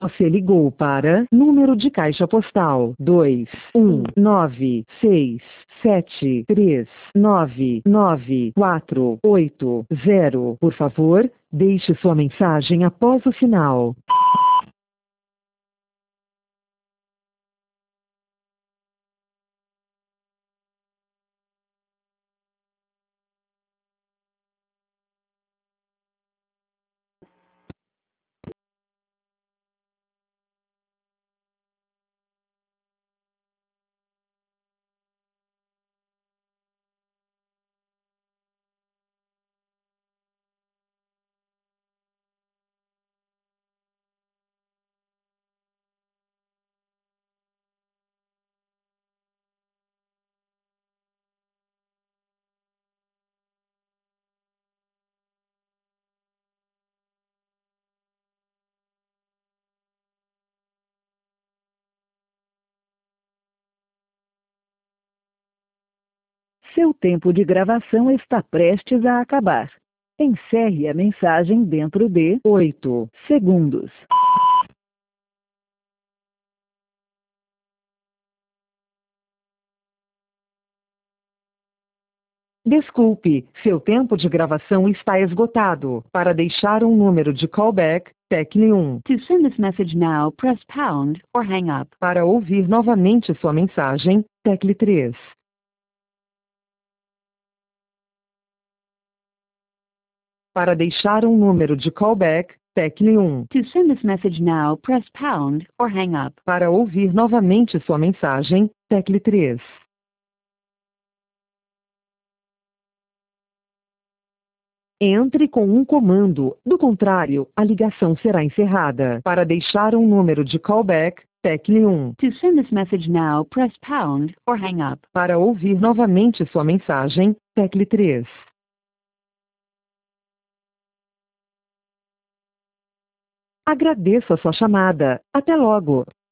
Você ligou para número de caixa postal 21967399480. Por favor, deixe sua mensagem após o sinal. Seu tempo de gravação está prestes a acabar. Encerre a mensagem dentro de 8 segundos. Desculpe, seu tempo de gravação está esgotado. Para deixar um número de callback, tecle 1. To send this message now, press pound or hang up. Para ouvir novamente sua mensagem, tecle 3. Para deixar um número de callback, tecle 1. To send this message now, press pound or hang up. Para ouvir novamente sua mensagem, tecle 3. Entre com um comando, do contrário, a ligação será encerrada. Para deixar um número de callback, tecle 1. To send this message now, press pound or hang up. Para ouvir novamente sua mensagem, tecle 3. Agradeço a sua chamada. Até logo.